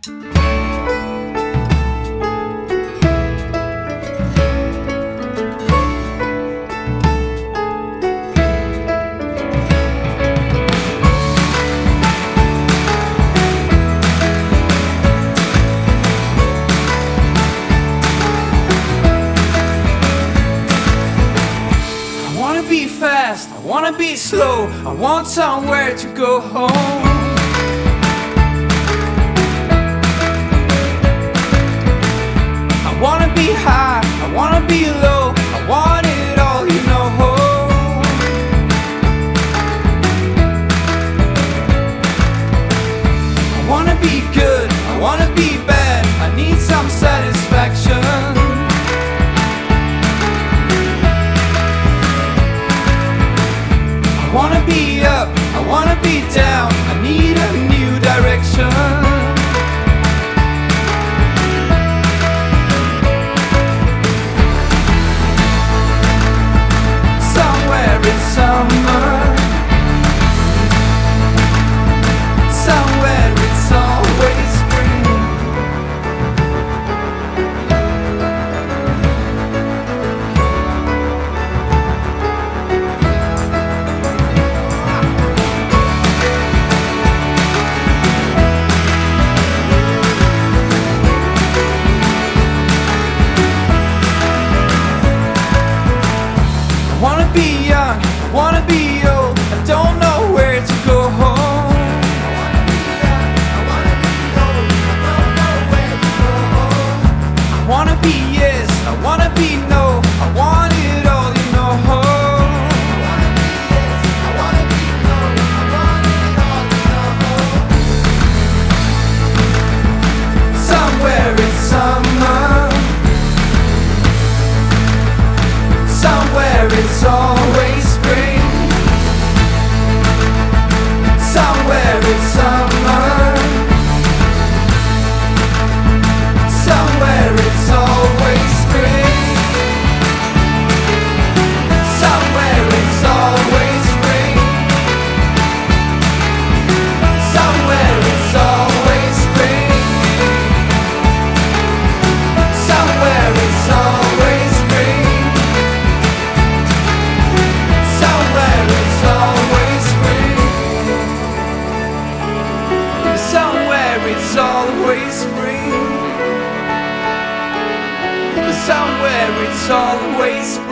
I wanna be fast, I wanna be slow, I want somewhere to go home. I wanna be high, I wanna be low, I want it all, you know. I wanna be good, I wanna be bad, I need some satisfaction. I wanna be up, I wanna be down, I need a new direction. Somewhere it's summer, somewhere it's always spring. I wanna be young, I wanna be old, I don't know where to go home. I wanna be yes, I wanna be no, I want it all, you know. Somewhere it's summer, somewhere it's always spring. Somewhere it's summer, somewhere it's always spring. Somewhere it's always spring. Somewhere it's always spring. Somewhere it's always spring. Somewhere it's always spring. Somewhere it's always spring. Somewhere it's always spring.